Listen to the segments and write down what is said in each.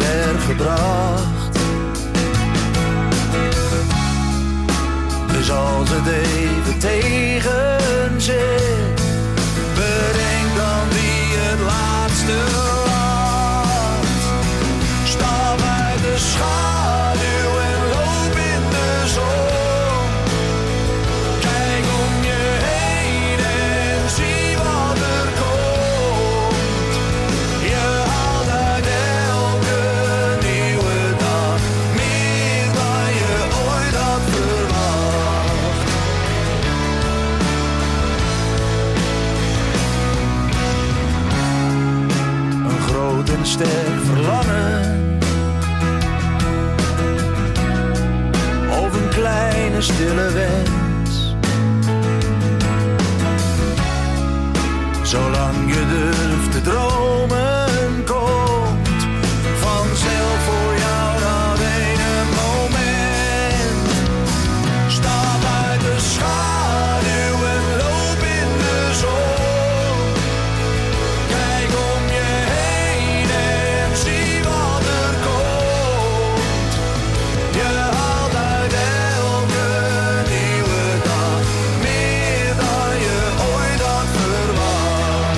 gebracht. Dus als het even tegen zit, bedenk dan wie het laatste laat. Stap uit de schaduw en loop in de zon. Kijk om je heen en zie wat er komt. Je haalt uit elke nieuwe dag meer dan je ooit had verwacht. Een groot en sterk verlangen, of een kleine stille wens. Zolang je durft te dromen, komt vanzelf voor jou dat ene moment. Stap uit de schaduw en loop in de zon. Kijk om je heen en zie wat er komt. Je haalt uit elke nieuwe dag meer dan je ooit had verwacht.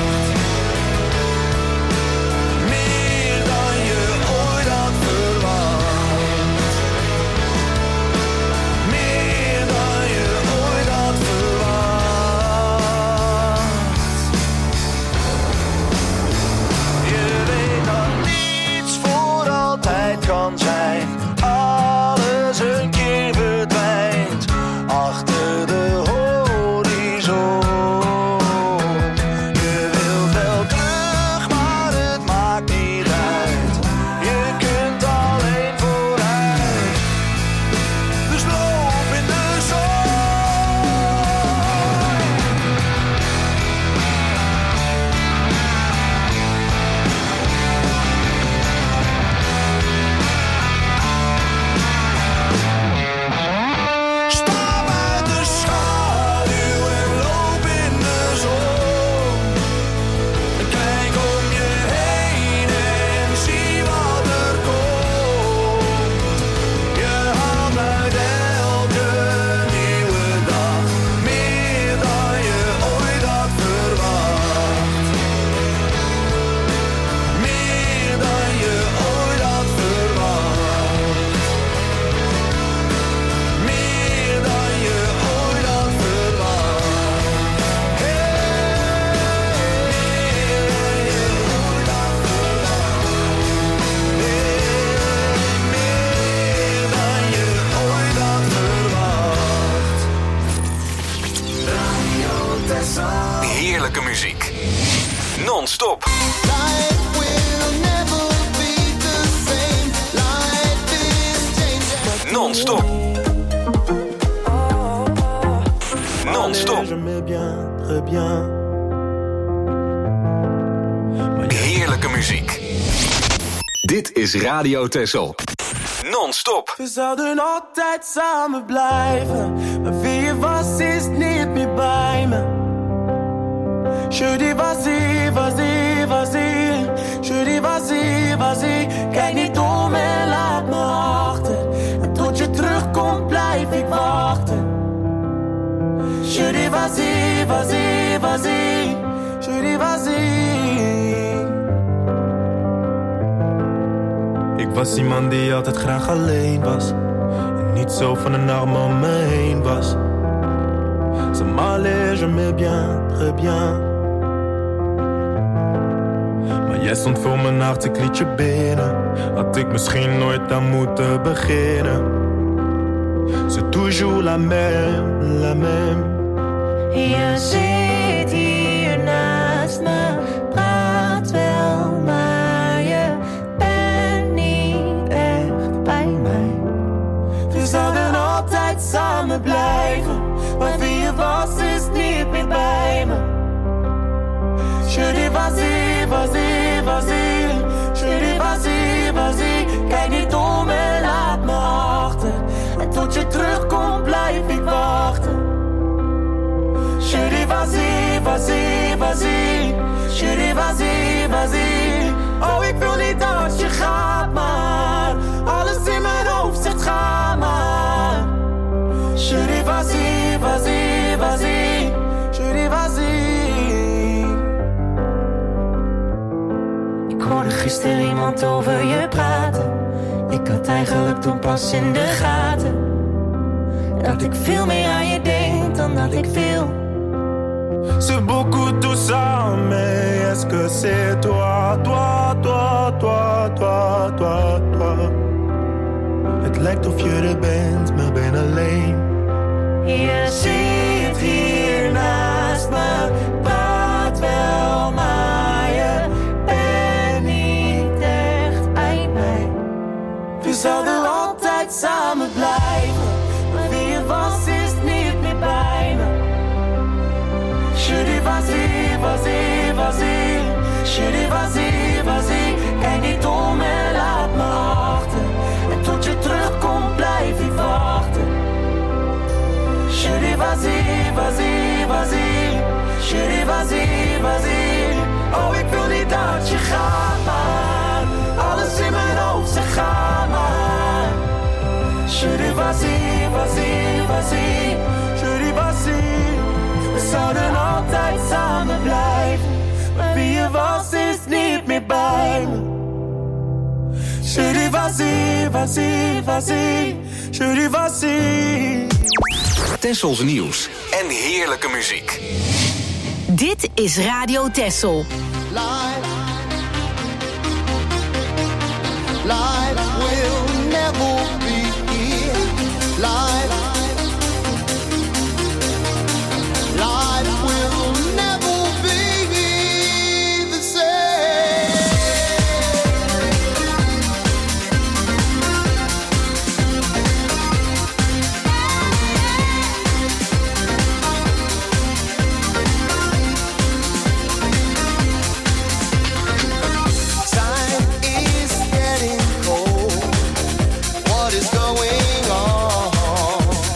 Meer dan je ooit had verwacht. Meer dan je ooit had verwacht. Je weet dat niets voor altijd kan zijn. Alles een keer verdwijnt achter de horizon. Je wilt wel terug, maar het maakt niet uit. Je kunt alleen vooruit. Dus loop in de zon. Stap uit de schaduw en loop in de zon. Kijk om je heen en zie wat er komt. Je haalt uit elke nieuwe dag meer dan je ooit had verwacht. Meer dan je ooit had verwacht. Meer dan je ooit had verwacht. Meer dan je ooit had verwacht. Radio Tessel. Heerlijke muziek. Non-stop. Life will never be the same. Life is changing. Non-stop. Non-stop. Jamais bien, très bien. Heerlijke muziek. Dit is Radio Tessel. Non-stop. We zouden altijd samen blijven, maar wie je was is niet meer bij me. Je dis vas-y, vas-y, vas-y. Je dis vas-y, vas-y. Kijk niet om en laat me achter. En tot je terugkomt blijf ik wachten. Je dis vas-y, vas-y, vas-y. Je dis vas-y. Ik was iemand die altijd graag alleen was en niet zo van een arm om me heen was. Ça m'allait jamais bien, très bien. Maar jij stond voor mijn hart, ik liet je binnen. Had ik misschien nooit aan moeten beginnen. C'est toujours la même, la même. Je zit hier naast me, praat wel, maar je bent niet echt bij mij. We zouden altijd samen blijven, maar wie je was is niet meer bij me. Je dis vas-y, vas-y, vas-y. Je dis vas-y, vas-y. Kijk niet om en laat me achter. En tot je terugkomt blijf ik wachten. Je dis vas-y, vas-y. niemand over je praten. Ik had eigenlijk toen pas in de gaten dat ik veel meer aan je denk dan dat ik wil. C'est beaucoup tout ça, mais est-ce que c'est toi, toi, toi, toi, toi, toi, toi? Het lijkt of je er bent, maar ben alleen. Je zit hier naast me, praat wel, maar je bent niet echt bij mij. We zouden altijd samen blijven, maar wie je was is niet meer bij me. Je dis vas-y, vas-y, vas-y. Je dis vas-y, vas-y. Kijk niet om en laat me achter. En tot je terugkomt blijf ik wachten. Je dis vas-y, vas-y, vas-y. Je dis vas-y, vas-y. Oh, ik wil niet dat je gaat, maar alles in mijn hoofd zegt ga maar. Je dis vas-y, vas-y, vas-y. Je dis vas-y. We zouden altijd samen blijven, maar wie je was is niet meer bij me. Je dis vas-y, vas-y, vas-y. Je dis vas-y. Tessels nieuws en heerlijke muziek. Dit is Radio Tessel. Life will never be here. Life will never be the same. Time is getting cold. What is going on?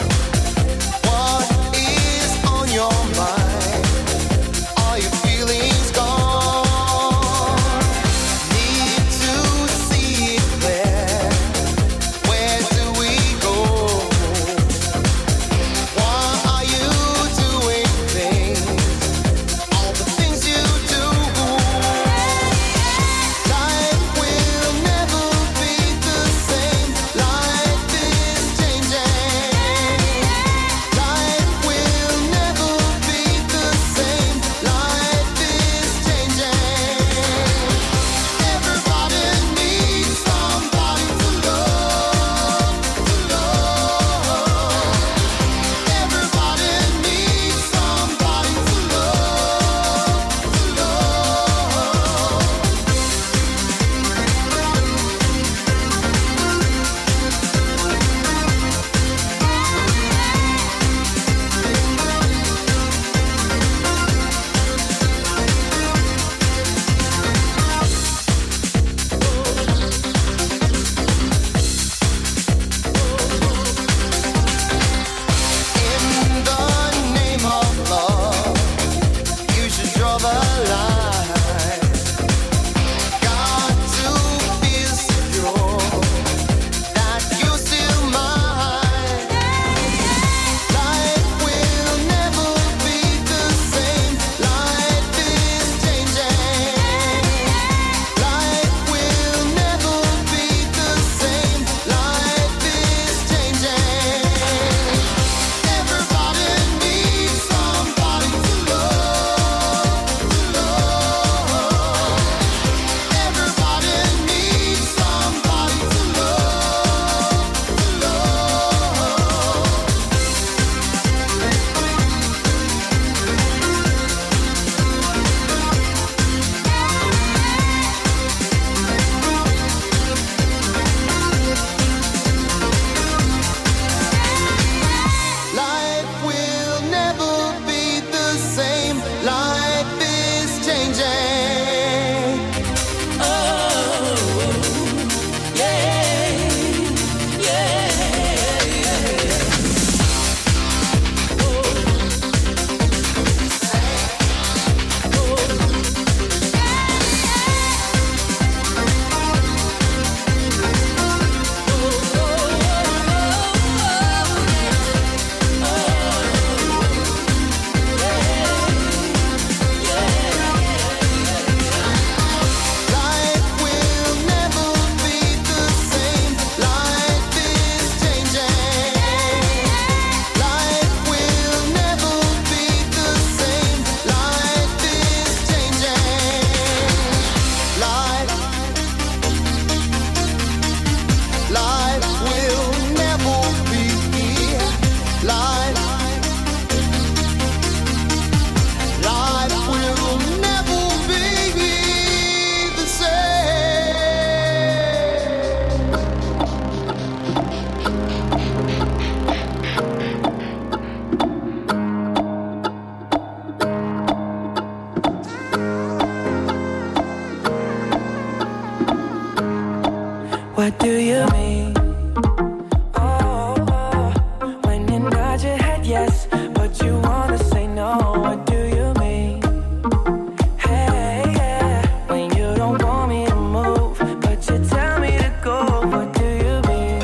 what do you mean? Oh, when you nod your head yes, but you wanna say no, what do you mean? Hey, yeah, when you don't want me to move, but you tell me to go, what do you mean?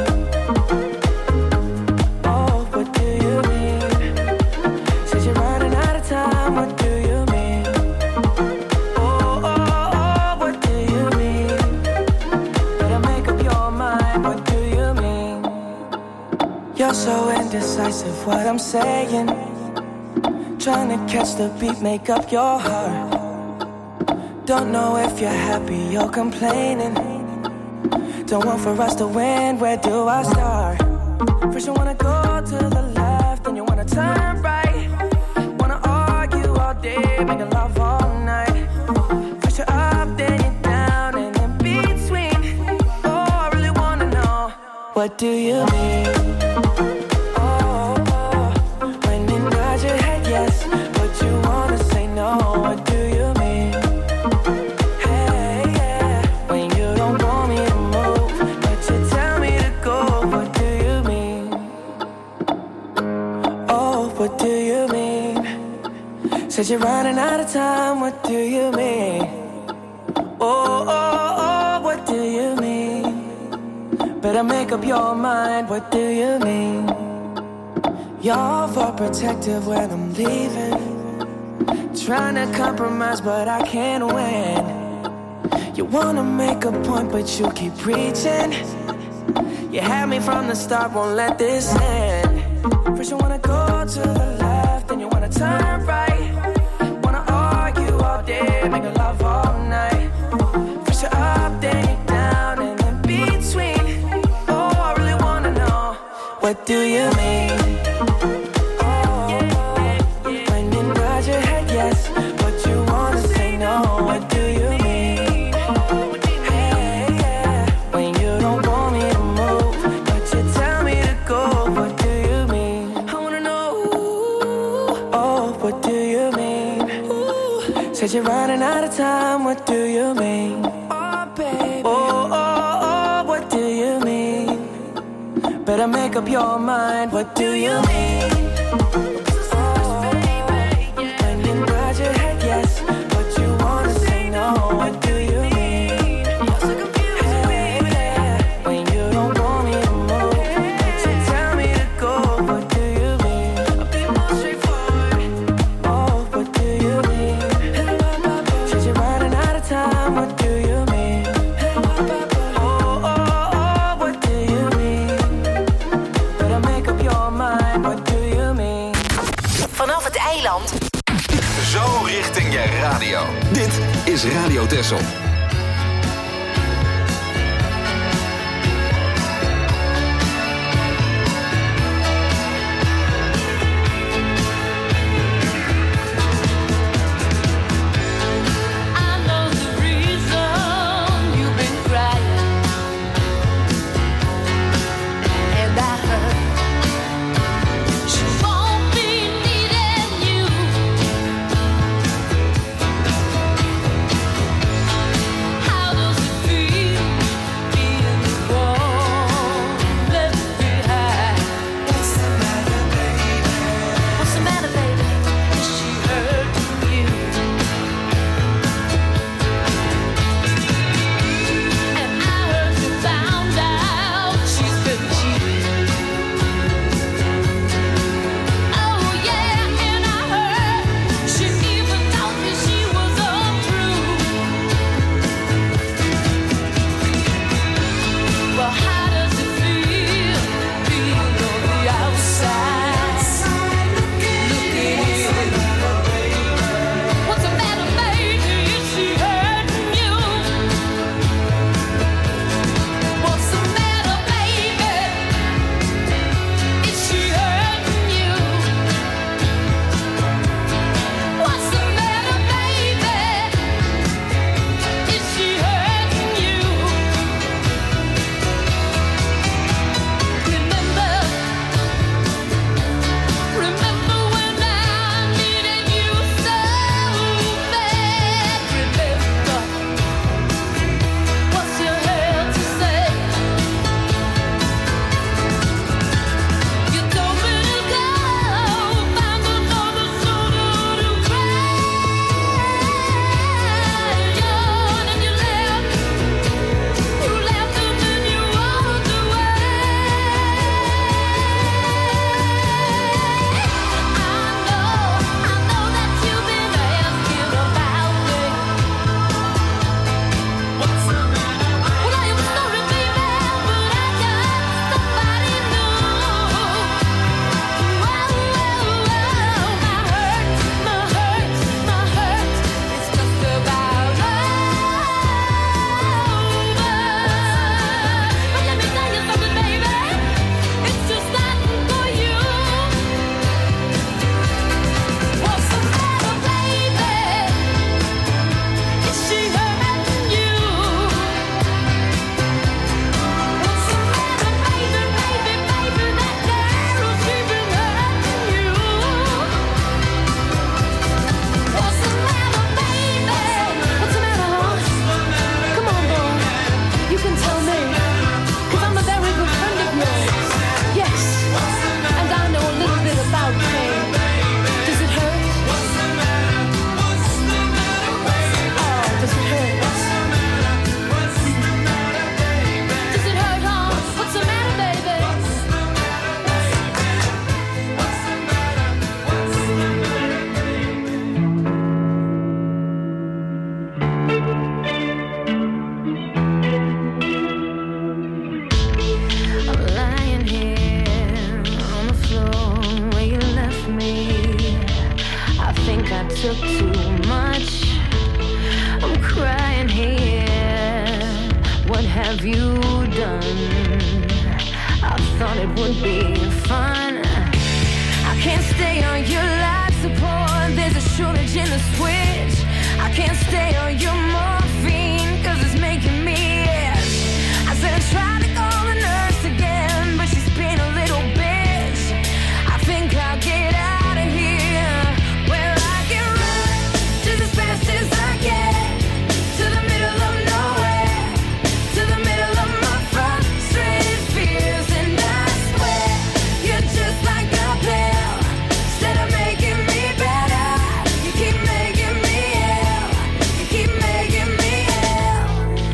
Oh, what do you mean? Said you're running out of time, what do you mean? Oh, what do you mean? Better make up your mind, what do you mean? You're so indecisive, what I'm saying. Trying to catch the beat, make up your heart. Don't know if you're happy or complaining. Don't want for us to win, where do I start? First you wanna go to the left, then you wanna turn right. Wanna argue all day, making love all night. First you're up, then you're down, and in between. Oh, I really wanna know, what do you mean? Oh, when you nod your head yes, but you wanna say no, what do you mean? Hey, yeah, when you don't want me to move, but you tell me to go, what do you mean? Oh, what do you mean? Said you're running out of time, what do you mean? Oh, what do you mean? Better make up your mind, what do you mean? You're overprotective when I'm leaving. Trying to compromise, but I can't win. You wanna make a point, but you keep preaching. You had me from the start, won't let this end. First you wanna go to the left, then you wanna turn right. Wanna argue all day, make love all night. First you're up, then you're down, and in between. Oh, I really wanna know, what do you mean? Oh, when you nod your head yes, but you wanna say no, what do you mean? Hey, yeah, when you don't want me to move, but you tell me to go, what do you mean? I wanna know, oh, what do you mean? Said you're running out of time, what do you mean? Oh, baby. Oh, what do you mean? Better make up your mind, what do you mean? Oh, when you nod your head yes, but you wanna say no, what do you mean? Hey, yeah, when you don't want me to move, but you tell me to go, what do you mean? I'll be more straightforward. Oh, what do you mean? Said you're running out of time, what do you mean? Oh, what do you mean? Better make up your mind, what do you mean? Vanaf het eiland. Zo richting je radio. Dit is Radio Texel. I know the reason you've been crying, and I heard she won't be needing you. took too much. I'm crying here. What have you done? I thought it would be fun. I can't stay on your life support. There's a shortage in the switch. I can't stay on your morphine, cause it's making me itch. I said I tried to call the nurse again, but she's been a little bitch. I think I'll get out of here, where I can run just as fast as I can, to the middle of nowhere, to the middle of my frustrated fears. And I swear, you're just like a pill. Instead of making me better, you keep making me ill. You keep making me ill.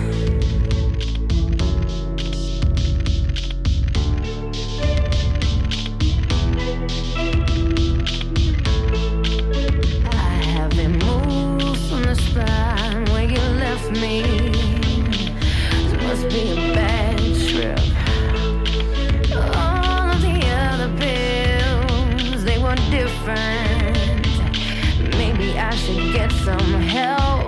I haven't moved from the spot where you left me. This must be a bad trip. All of the other pills, they were different. Maybe I should get some help.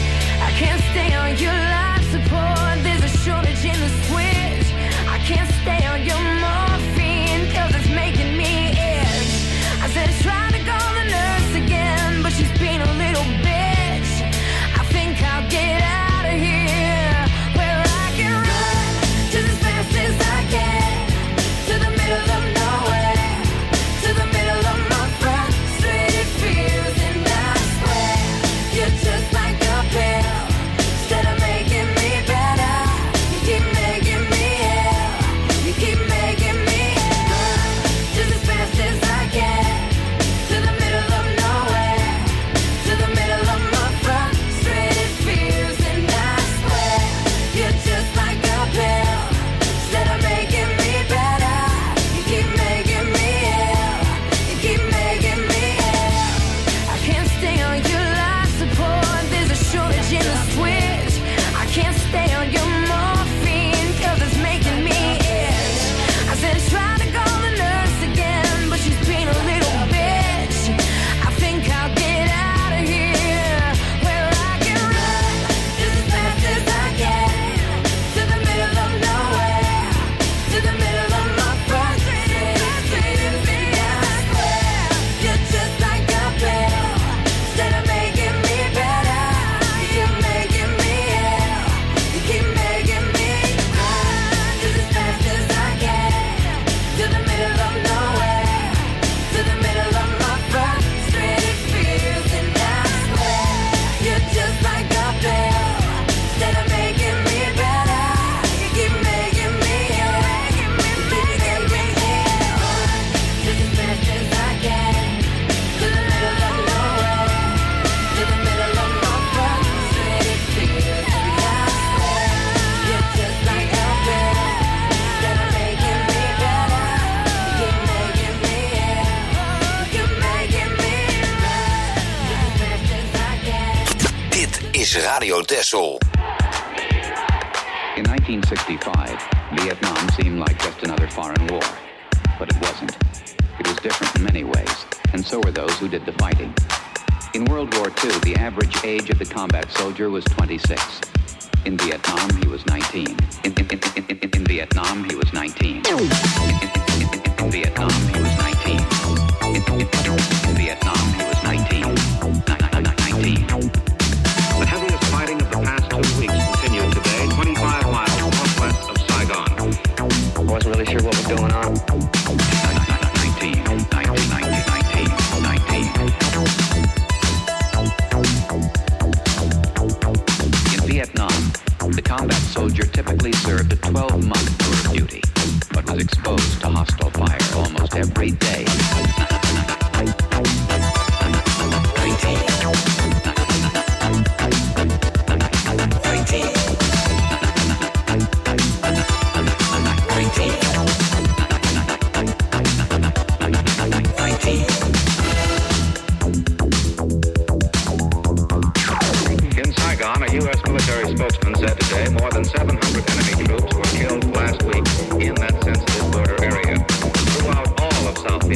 I can't stay on your life support. There's a shortage in the switch. I can't stay on your morphine, cause it's making me itch. I said try to call the nurse again, but she's been a little bitch. I think I'll get out of here, where I can run just as fast as I can, to the middle of nowhere, to the middle of my frustrated fears. And I swear, you're just like a pill. Instead of making me better, you keep making me ill. You keep making me ill. Just as fast as I can, to the middle of nowhere, to the middle of my frustrated fears. And I swear, you're just like a pill. Instead of making me better, you keep making me ill. You keep making me ill. I can't stay on your life support. There's a shortage in the switch. I can't stay on your morphine, cause it's making me itch. I said try to call the nurse again, but she's been a little bitch. I think I'll get out of here, where I can run just as fast as I can, to the middle of nowhere, to the middle of my frustrated fears. And I swear, you're just like a pill. Instead of making me better, you keep making me ill. You keep making me run just as fast as I can, to the middle of nowhere, to the middle of my frustrated fears. And I swear, you're just like a pill. Instead of making me better, you keep making me ill. You keep making me ill. Just as fast as I can, to the middle of nowhere, to the middle of my frustrated fears. And I swear, you're just like a pill. Instead of making me better, you keep making me ill. You keep making me run just as fast as I can. Dit is Radio Texel. In 1965, Vietnam seemed like just another foreign war. But it wasn't. It was different in many ways, and so were those who did the fighting. In World War II, the average age of the combat soldier was 26. In Vietnam, he was 19. In Vietnam, he was 19. In Vietnam, he was 19. In Vietnam, he was 19. 19. The heaviest fighting of the past 2 weeks continued today, 25 miles northwest of Saigon. I wasn't really sure what was going on. 19. In Vietnam, the combat soldier typically served a 12-month tour of duty, but was exposed to hostile fire almost every day. 19. In Saigon, a U.S. military spokesman said today more than 700 enemy troops were killed last week in that sensitive border area. Throughout all of South Vietnam,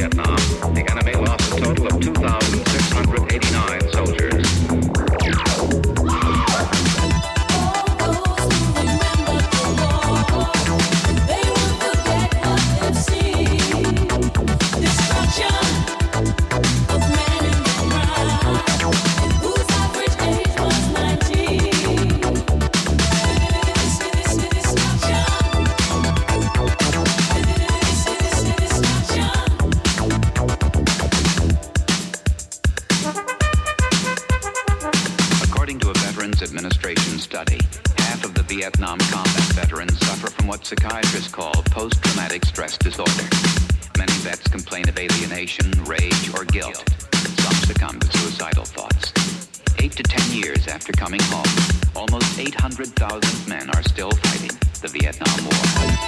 psychiatrists call post-traumatic stress disorder. Many vets complain of alienation, rage, or guilt. Some succumb to suicidal thoughts. 8 to 10 years after coming home, almost 800,000 men are still fighting the Vietnam War.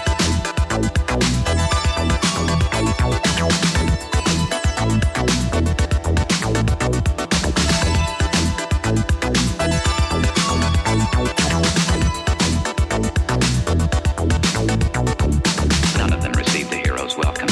None of them received the hero's welcome.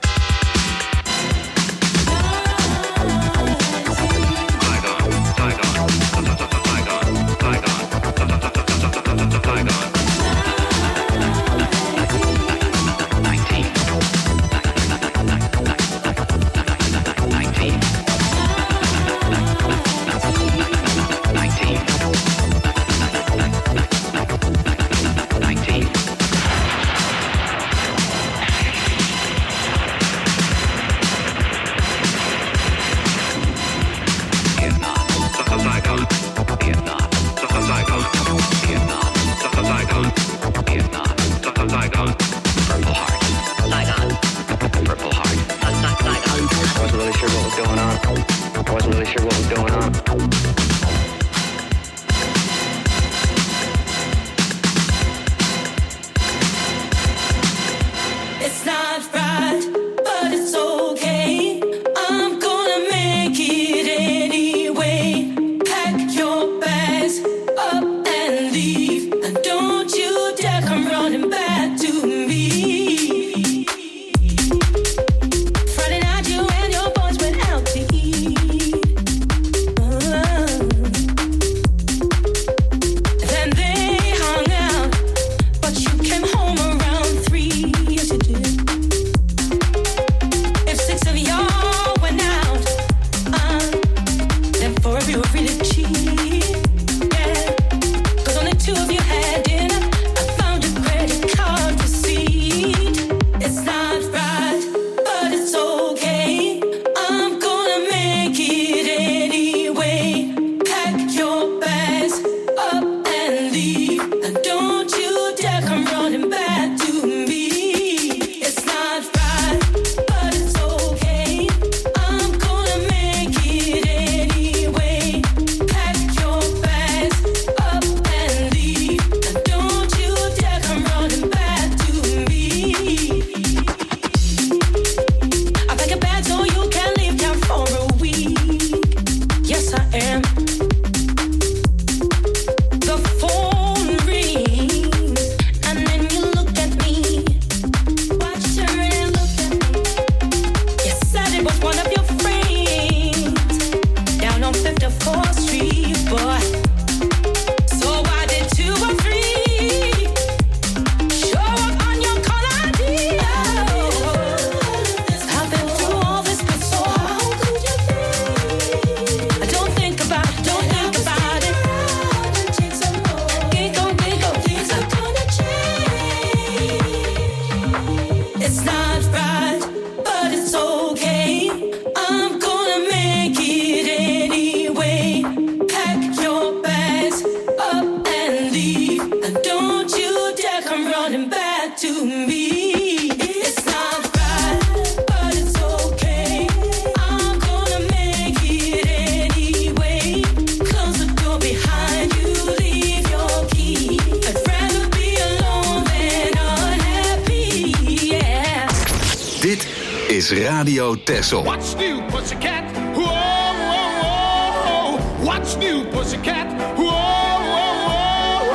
Radio Texel. What's new, pussycat? Whoa, whoa, whoa. What's new, pussycat? Whoa, whoa,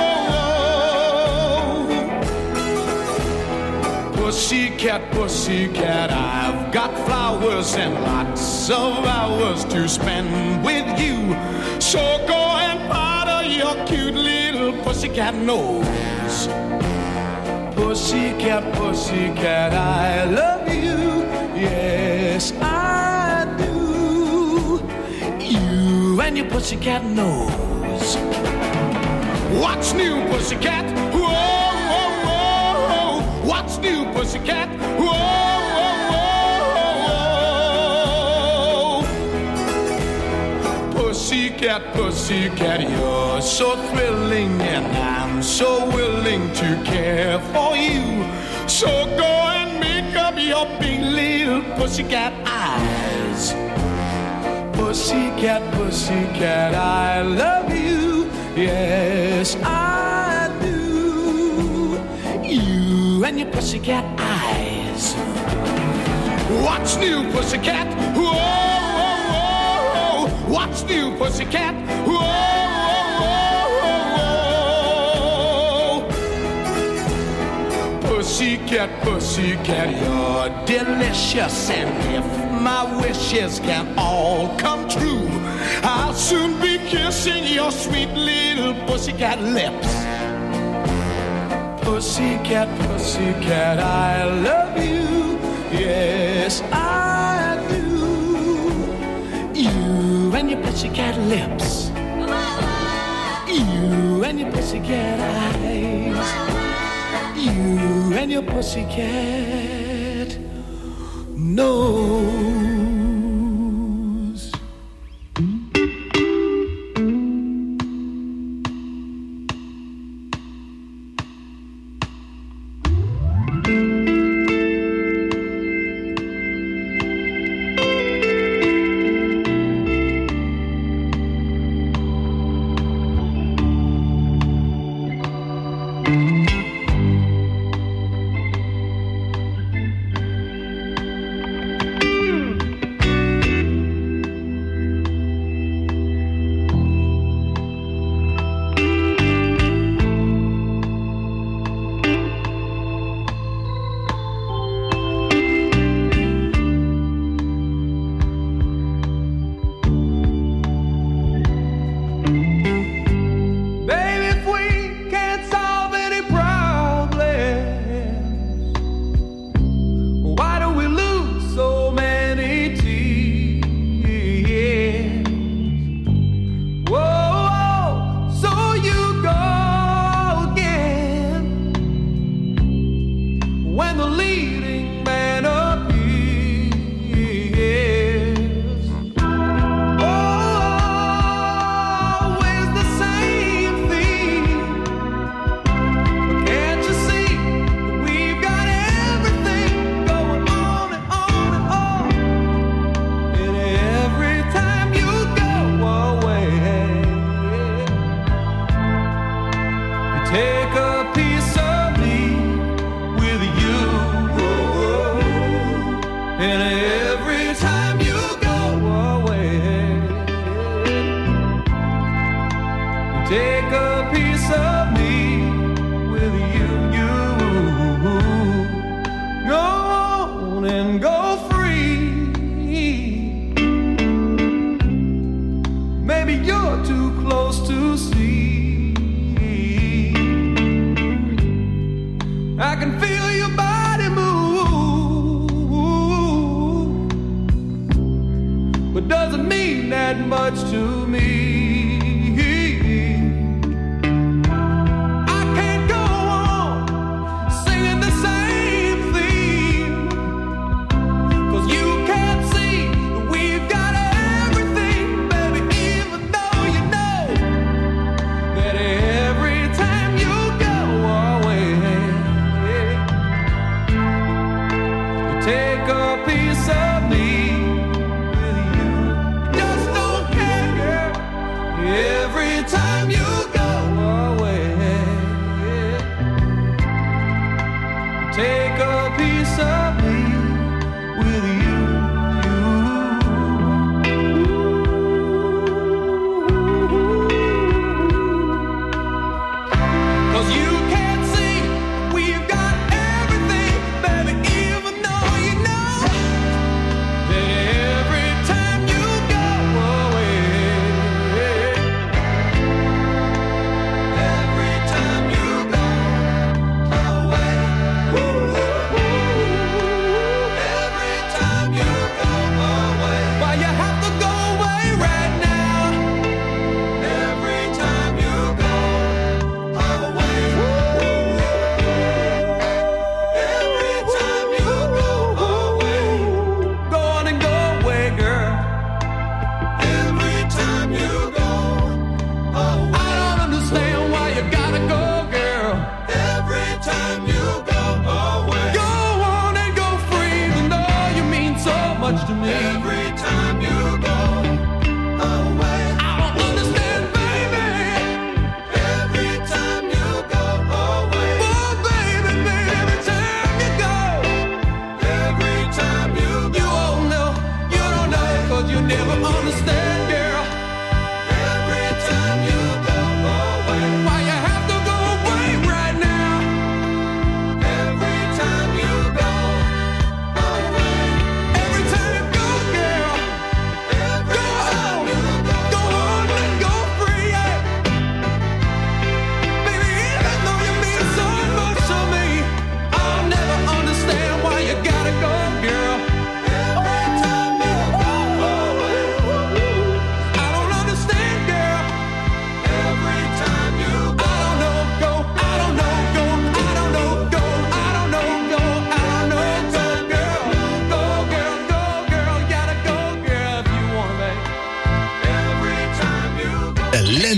whoa, whoa. Pussycat, pussycat, I've got flowers and lots of hours to spend with you. So go and powder your cute little pussycat nose. Pussycat, pussycat, I love you. Yes, I do. You and your pussycat nose. What's new, pussycat? Whoa, whoa, whoa. What's new, pussycat? Whoa, whoa, whoa. Pussycat. pussycat, you're so thrilling, and I'm so willing to care for you. So go and make up your big little pussycat eyes. Pussycat, pussycat, I love you. Yes, I do. You and your pussycat eyes. What's new, pussycat? Whoa, whoa, whoa. What's new, pussycat? Whoa, whoa, whoa. Pussycat, pussycat, you're delicious. And if my wishes can all come true, I'll soon be kissing your sweet little pussycat lips. Pussycat, pussycat, I love you. Yes, I do. You and your pussycat lips. You and your pussycat eyes. You and your pussycat nose. Every time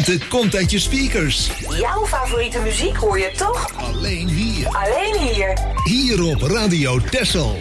lente komt uit je speakers. Jouw favoriete muziek hoor je toch? Alleen hier. Alleen hier. Hier op Radio Texel.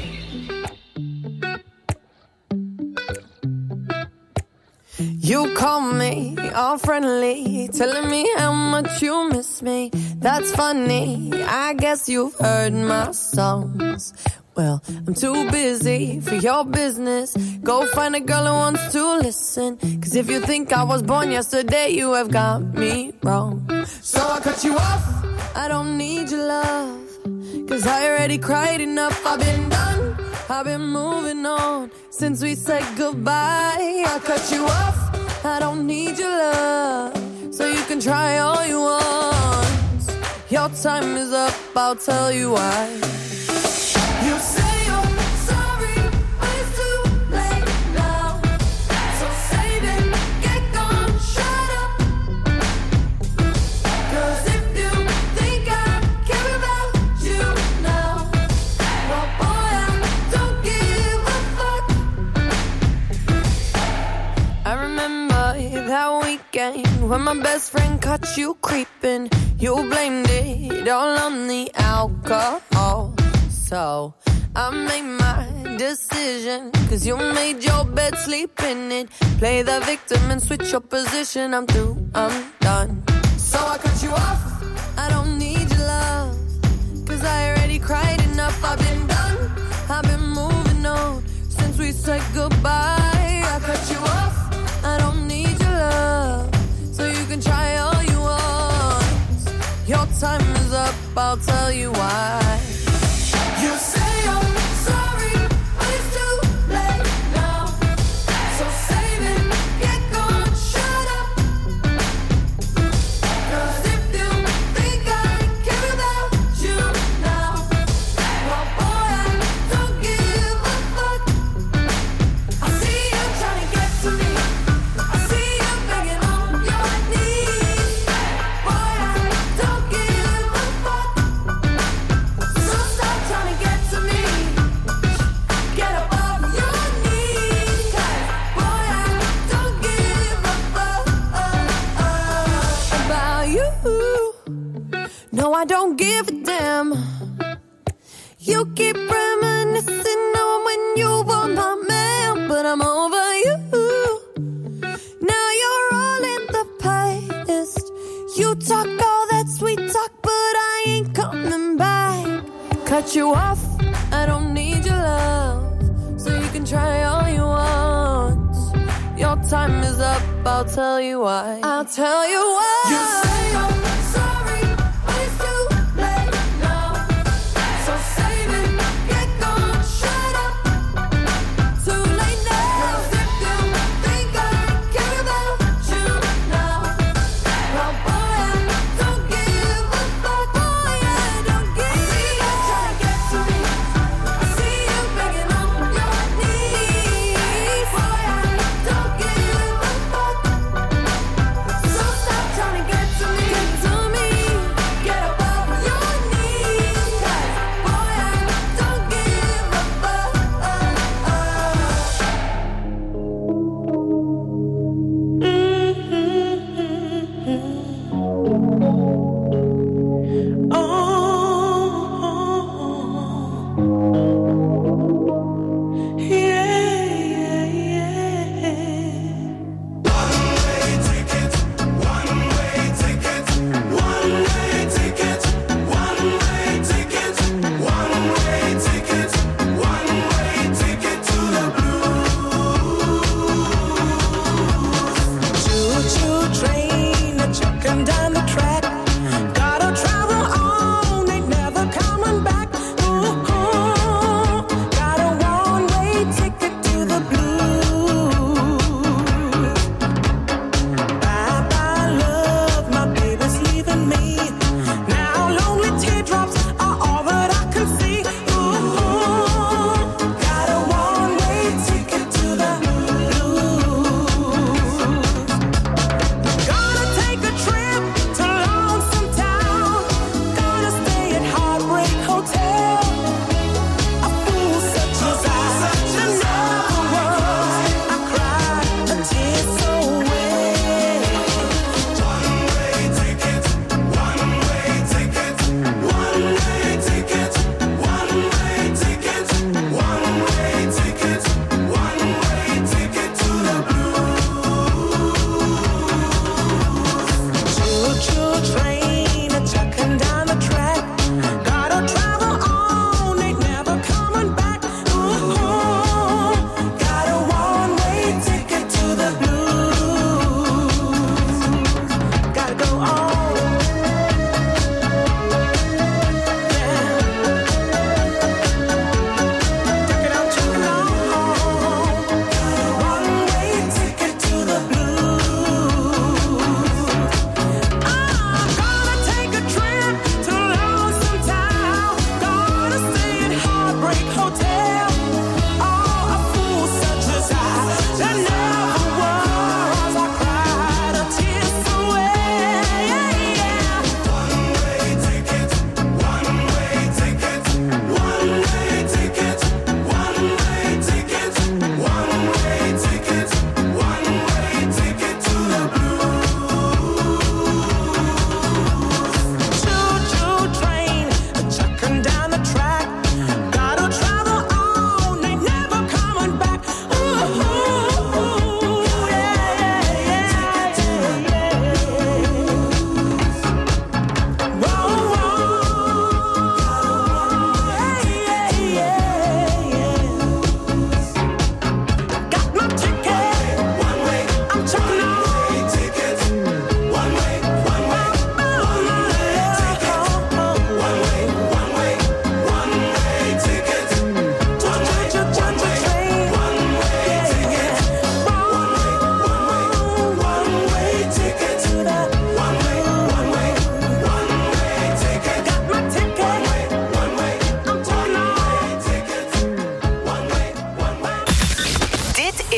You call me all friendly, telling me how much you miss me. That's funny, I guess you've heard my songs. Well, I'm too busy for your business. Go find a girl who wants to listen. Cause if you think I was born yesterday, you have got me wrong. So I cut you off, I don't need your love. Cause I already cried enough, I've been done, I've been moving on. Since we said goodbye, I cut you off, I don't need your love. So you can try all you want. Your time is up, I'll tell you why. You say you're sorry, but it's too late now. So save it, get gone, shut up. Cause if you think I care about you now, well boy, I don't give a fuck. I remember that weekend when my best friend caught you creeping. You blamed it all on the alcohol. So I made my decision, cause you made your bed, sleep in it. Play the victim and switch your position. I'm through, I'm done. So I cut you off, I don't need your love. Cause I already cried enough, I've been done, I've been moving on. Since we said goodbye, I cut you off, I don't need your love. So you can try all you want. Your time is up, I'll tell you why. You say you're sorry, but it's too late now. So save it, get gone, shut up. Cause if you think I care about you now, well boy, I don't give a fuck. I see you trying to get to me, I see you begging on your knees. Boy, I don't give a fuck. So stop trying to get to me. Get up off your knees. Boy, I don't give a fuck about you. No, I don't give a damn. You keep reminiscing on when you were my man, but I'm over you. Now you're all in the past. You talk all that sweet talk, but I ain't coming back. Cut you off, I don't need your love. So you can try all you want. Your time is up, I'll tell you why. I'll tell you why. You say you're sorry, but it's too late now. So save it, get gone, shut up. Too late now. Cause if you think I care about you now, well boy, I don't give a fuck. Boy, I don't give a fuck. I see you trying to get to me, I see you begging on your knees. Boy, I don't give a fuck. So stop trying to get to me.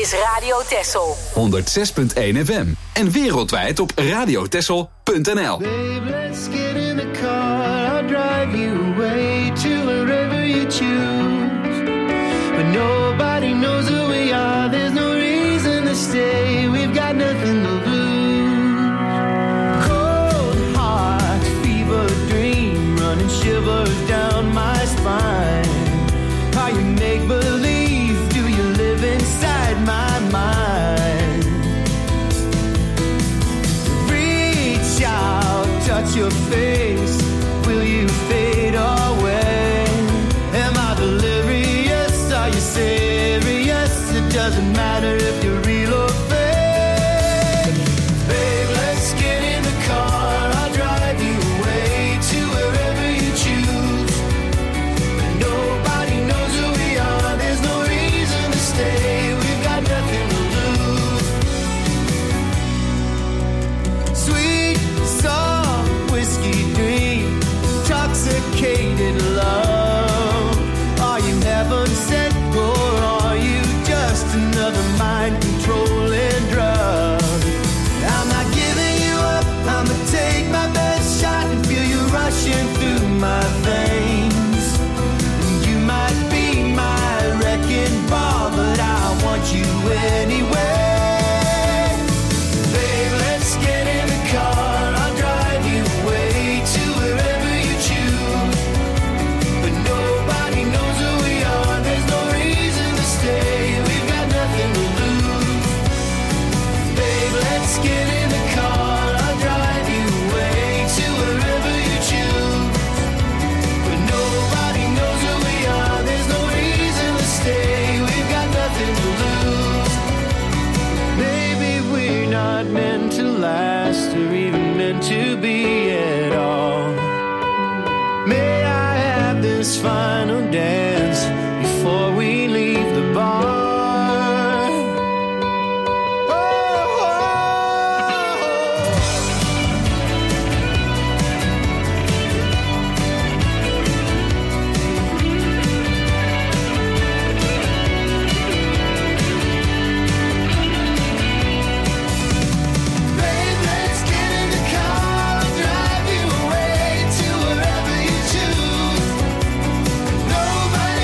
is Radio Texel. 106.1 FM. En wereldwijd op radiotexel.nl. Babe, let's get in the car. I'll drive you away to wherever you choose. But nobody knows who we are. There's no reason to stay. We've got nothing to lose. Cold heart, fever dream, running shivers down my spine. How you make believe? Do you live inside my mind? Reach out, touch your face. Will you fade away? Am I delirious? Are you serious? It doesn't matter if you're real or fake. Babe, let's get in the car. I'll drive you away to wherever you choose. But nobody knows who we are. There's no reason to stay. We've got nothing to lose. Sweet, soft whiskey dream, intoxicated love. Are you heaven sent or are you just another mind controlling drug? I'm not giving you up. I'ma take my best shot and feel you rushing through my veins. And you might be my wrecking ball, but I want you anyway. Babe, let's get in the car. I'll drive you away to wherever you choose. But nobody knows who we are. There's no reason to stay. We've got nothing to lose. Babe, let's get in the car. I'll drive you away to wherever you choose. But nobody knows who we are. There's no reason to stay. We've got nothing to lose. Maybe we're not meant to last or even meant to be at all. May I have this final dance before we leave the bar? Babe, let's get in the car. I'll drive you away to wherever you choose. Nobody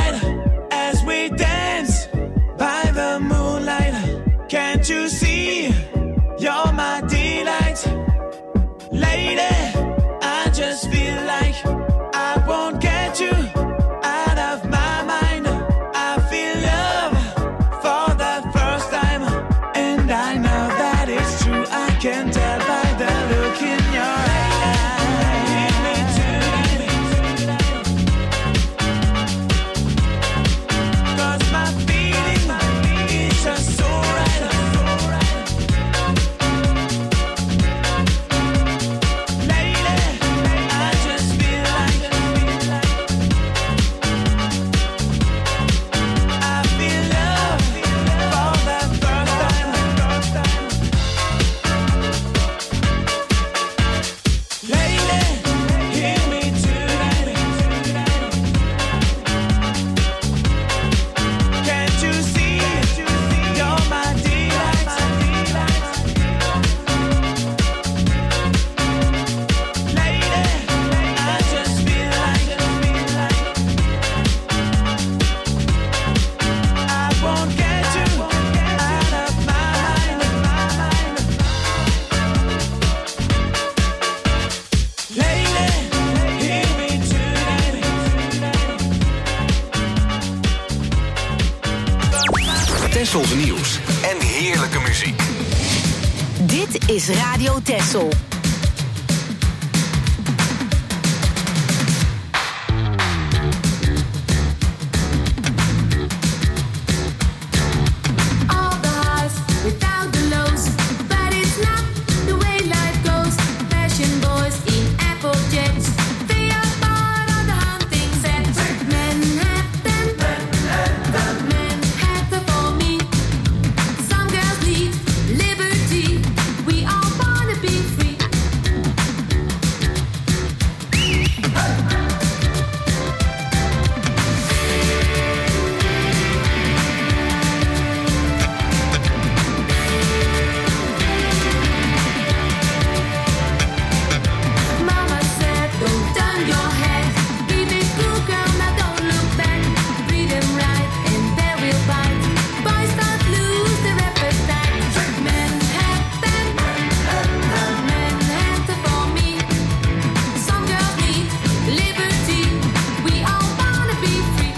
tonight as we dance by the moonlight. Can't you see you're my delight? Lady, I just feel like I won't get you out of my mind. I feel love for the first time, and I know that it's true. I can tell by the look in your eyes. Hear me tonight, 'cause my feeling is just so right. Lady, I just feel like I feel love for the first time. Lady, hear me tonight. Can't you see you're my delight? Lady, I just feel like I won't get you out of my mind. Lady, hear me tonight. Tessels nieuws en heerlijke muziek. Dit is Radio Tessel. All the highs without the lows, but it's not the way life goes. Fashion boys in Apple jets, they are part of the hunting set. Manhattan, Manhattan for me. Some girls need liberty. We all wanna be free. Mama said, don't turn your head. Be the cool girl, now don't look back. Treat them right and they will bite. Boys don't lose their appetite. Manhattan, Manhattan for me. Some girls need liberty. We all wanna be free.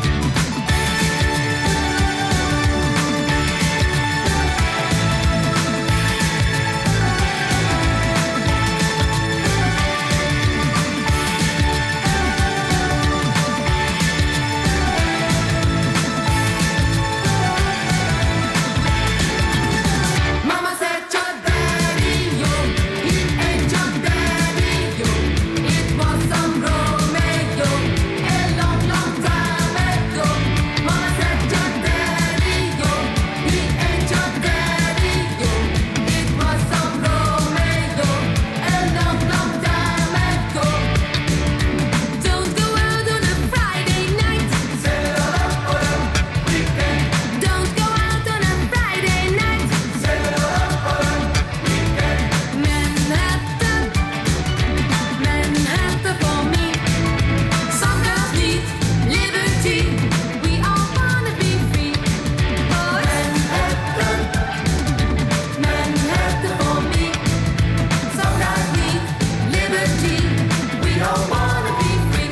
Mama said your daddy, yo, he ain't your daddy, yo. It was some Romeo, a long, long time ago. Mama said your daddy, yo, he ain't your daddy, yo. It was some Romeo, a long, long time ago. Don't go out on a Friday night. Set it all up for the weekend. Don't go out on a Friday night. Set it all up for the weekend. Manhattan, Manhattan for me. Some girls need liberty. We all wanna be free. Oh, Manhattan, Manhattan for me. Some girls need liberty. We all wanna be free.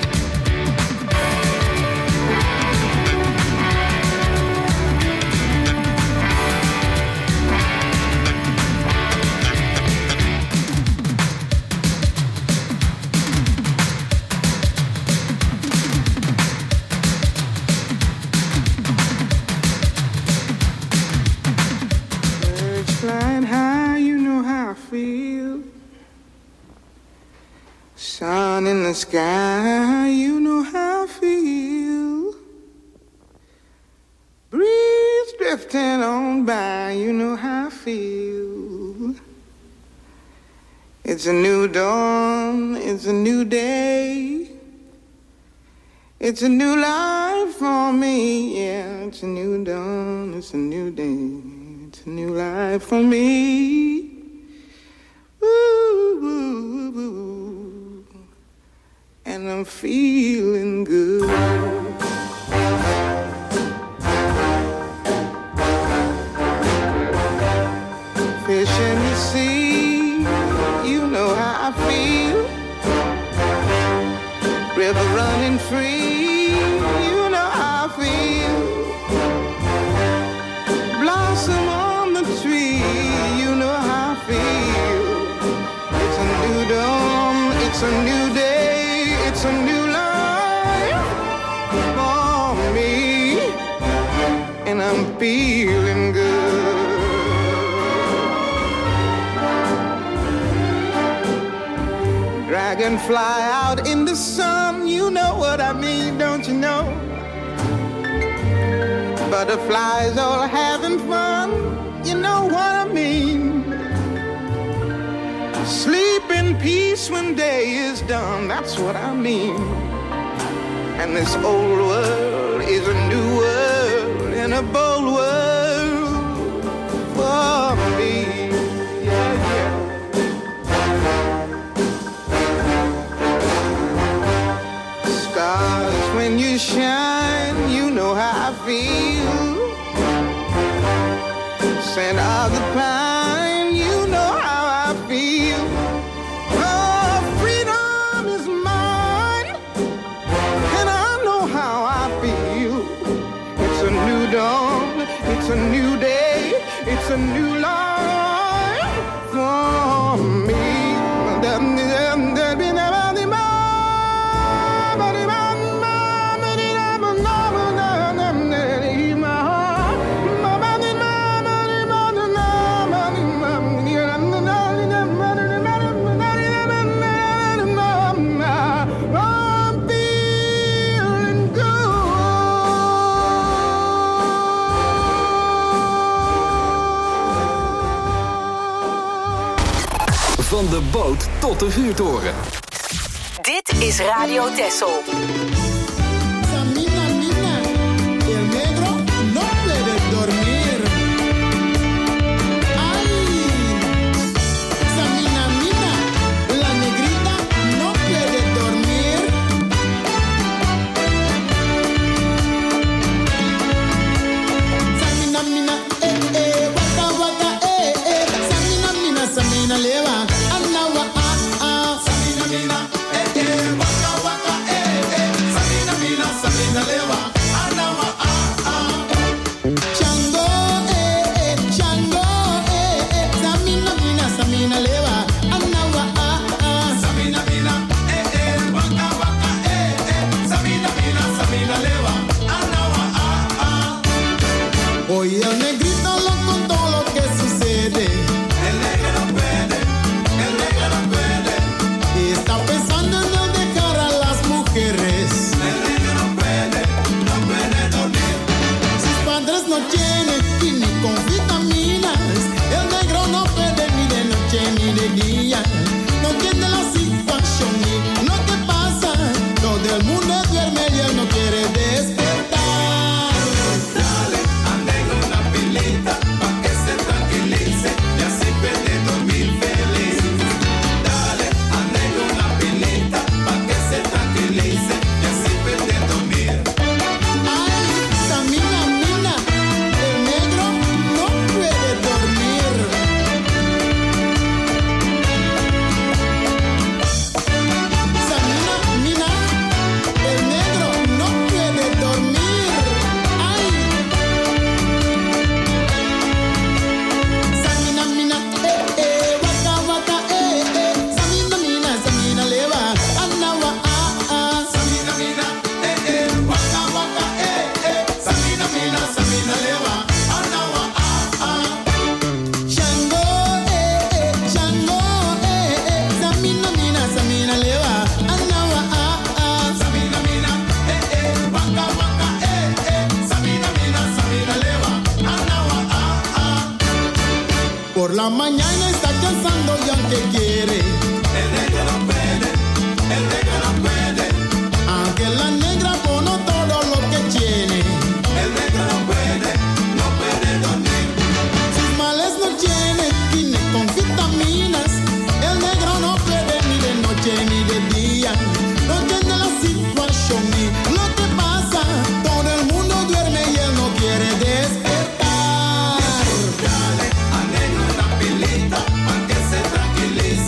Birds flying high, you know how I feel. Sun in the sky, you know how I feel. Breeze drifting on by, you know how I feel. It's a new dawn, it's a new day. It's a new life for me, yeah. It's a new dawn, it's a new day. It's a new life for me. Ooh, ooh, ooh. And I'm feeling good. feeling good. Dragonfly out in the sun, you know what I mean, don't you know? Butterflies all having fun, you know what I mean. Sleep in peace when day is done, that's what I mean. And this old world is a new world and a bold world for me. Yeah, yeah. Stars, when you shine, you know how I feel. Scent of the pine, you know how I feel. Oh, freedom is mine, and I know how I feel. It's a new dawn, it's a new day, it's a new life for me. Van de boot tot de vuurtoren. Dit is Radio Texel. Samina, mina, el negro no puede dormir. Ay, Samina, mina, la negrita no puede dormir. Samina, mina, waka, waka, Samina, mina, Samina, leva. Hoy el negrito lo contó lo que sucede. El negro no puede, el negro no puede. Está pensando en no dejar a las mujeres. El negro no puede dormir. Sus padres no tienen y ni con vitaminas. El negro no puede ni de noche ni de día. No entiende la situación ni lo que pasa. Todo el mundo duerme y él no quiere despertar. Pa' que se tranquilice y así puede dormir feliz. Dale, anhelo una pilita pa' que se tranquilice y así puede dormir. Ay, Samina, mina, el negro no puede dormir. Samina, mina, el negro no puede dormir. Ay. Samina, mina, waka, waka, Samina, mina, Samina, leva, anawa, Samina, mina, waka, waka, Samina, mina, Samina, leva, anawa, Shango, Shango, Samina, mina, Samina, leva, anawa, Samina, mina, waka, waka, Samina, mina, Samina, leva, anawa, Por la mañana está cansando y aunque quiere, el negro no puede, el negro no puede. Aunque la negra pone todo lo que tiene, el negro no puede dormir. Sus males no tiene y ni con vitaminas. El negro no puede ni de noche ni de día. No entiende la situación ni lo que pasa. Todo el mundo duerme y él no quiere despertar. Dale, al negro una pilita pa' que se tranquilice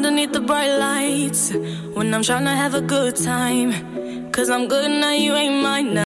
underneath the bright lights when I'm trying to have a good time. 'Cause I'm good now, you ain't mine now.